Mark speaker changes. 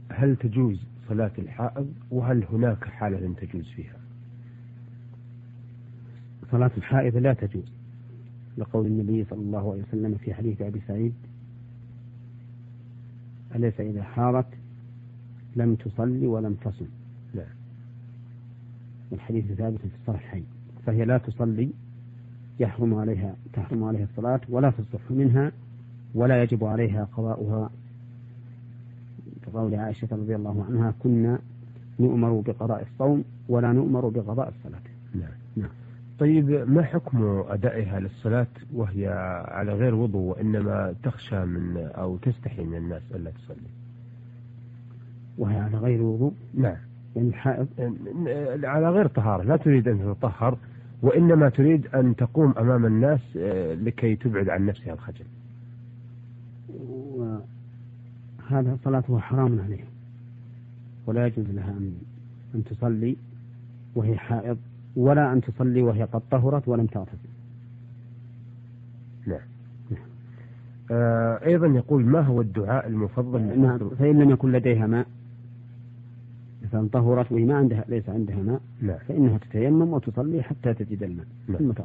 Speaker 1: هل تجوز صلاة الحائض، وهل هناك حالة تجوز فيها؟
Speaker 2: صلاة الحائض لا تجوز، لقول النبي صلى الله عليه وسلم في حديث أبي سعيد: أليس إذا حارت لم تصلي ولم تصم؟
Speaker 1: لا.
Speaker 2: الحديث ثابت في الصحيحين، فهي لا تصلي، تحرم عليها الصلاة ولا تصح منها، ولا يجب عليها قضاؤها، كقول عائشة رضي الله عنها: كنا نؤمر بقضاء الصوم ولا نؤمر بقضاء الصلاة.
Speaker 1: نعم. طيب، ما حكم أدائها للصلاة وهي على غير وضوء، وإنما تخشى من أو تستحي من الناس ألا تصلي؟
Speaker 2: وهي على غير وضوء؟
Speaker 1: نعم.
Speaker 2: يعني الحائض
Speaker 1: على غير طهارة، لا تريد أن تتطهر، وإنما تريد أن تقوم أمام الناس لكي تبعد عن نفسها الخجل.
Speaker 2: هذا صلاته حرام عليها، ولا يجوز لها أن تصلي وهي حائض، ولا أن تصلي وهي قد طهرت ولم تغتسل.
Speaker 1: نعم. أيضا يقول: ما هو الدعاء المفضل؟
Speaker 2: نعم. فإن لم يكن لديها ماء، مثلا طهرت وهي ما عندها، ليس عندها ماء،
Speaker 1: نعم،
Speaker 2: فإنها تتيمم وتصلي حتى تجد الماء.
Speaker 1: نعم.